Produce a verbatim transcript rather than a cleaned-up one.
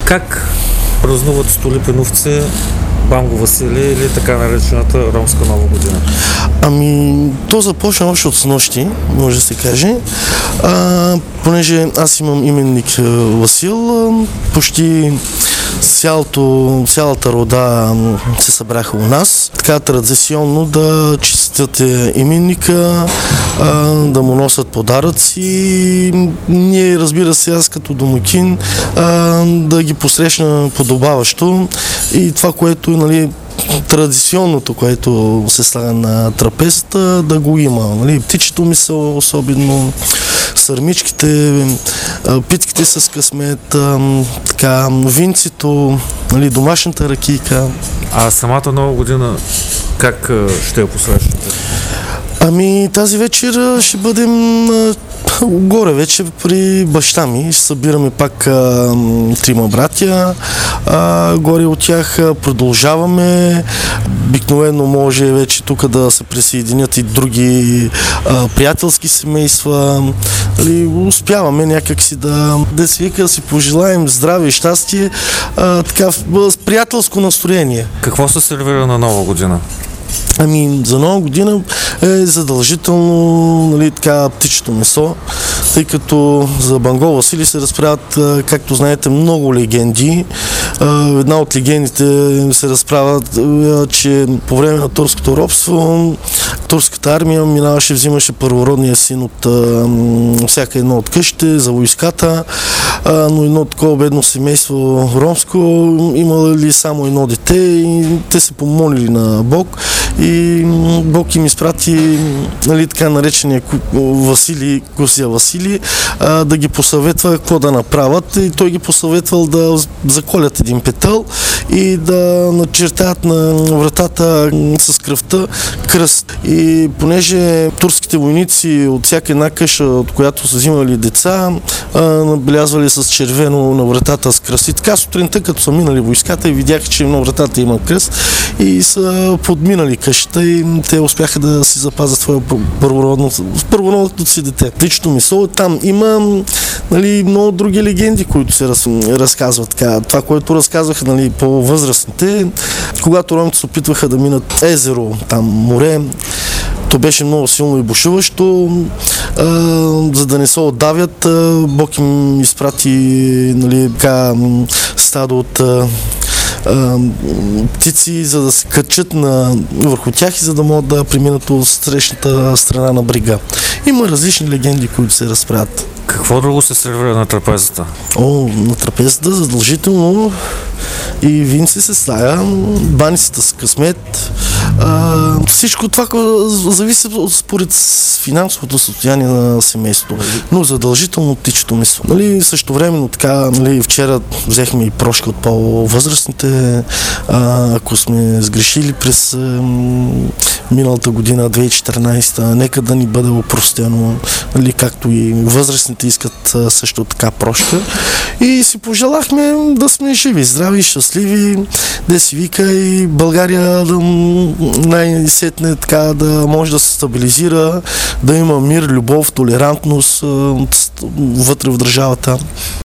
Как празнуват столипиновци Банго Василий или така наречената ромска нова година? Ами, то започна още от снощи, може да се каже. А, понеже аз имам именник Васил, почти цялото, цялата рода се събраха у нас. Така традиционно да честят именника, а, да му носят подаръци. Ние, разбира се, аз като домакин, а, да ги посрещна подобаващо и това, което е, нали, традиционното, което се слага на трапезата, да го има. Нали? Птичето мисъл, особено сърмичките, питките с късмет, така, винцето, нали, домашната ракийка. А самата нова година как ще я посрещате? Ами, тази вечер ще бъдем горе вече при баща ми. Ще събираме пак а, трима братя. А, горе от тях продължаваме. Обикновено може вече тук да се присъединят и други а, приятелски семейства. Али, успяваме някакси да, да си вика, да си пожелаем здраве и щастие, а, така, с приятелско настроение. Какво се сервира на нова година? Ами, за нова година е задължително, нали, така, птичето месо, тъй като за Банго Василий се разправят, както знаете, много легенди. Една от легендите се разправят, че по време на турското робство турската армия минаваше, взимаше първородния син от всяка едно от къщите за войската, но едно такова бедно семейство ромско имали само едно дете и те се помолили на Бог и Бог им изпрати, нали, така наречения Василий, Косия Василий, а, да ги посъветва какво да направят, и той ги посъветвал да заколят един петъл и да начертаят на вратата с кръвта кръст. И понеже турските войници от всяка една къща, от която са взимали деца, а, набелязвали с червено на вратата с кръст. И така сутринта, като са минали войската и видяха, че на вратата има кръст, и са подминали къщата и те успяха да си запазят своя първородното, първородното си дете. Птичето месо, там има, нали, много други легенди, които се раз, разказват. Така. Това, което разказваха, нали, по-възрастните, когато ромите се опитваха да минат езеро, там море, то беше много силно и бушуващо, а, за да не се отдавят, а, Бог им изпрати, нали, така, стадо от а, а, птици, за да се качат на, върху тях и за да могат да преминат от срещната страна на брега. Има различни легенди, които се разправят. Какво друго се сервира на трапезата? О, на трапезата задължително и винци се стая, баницата с късмет. А, всичко това зависи според финансовото състояние на семейството, но задължително птичето месо. Нали, също времено така, нали, вчера взехме и прошка от по-възрастните, а, ако сме сгрешили през а, миналата година, две хиляди и четиринадесета, нека да ни бъде опростено, нали, както и възрастните искат а, също така прошка. И си пожелахме да сме живи, здрави, щастливи, да си вика и България да най-сетне така да може да се стабилизира, да има мир, любов, толерантност вътре в държавата.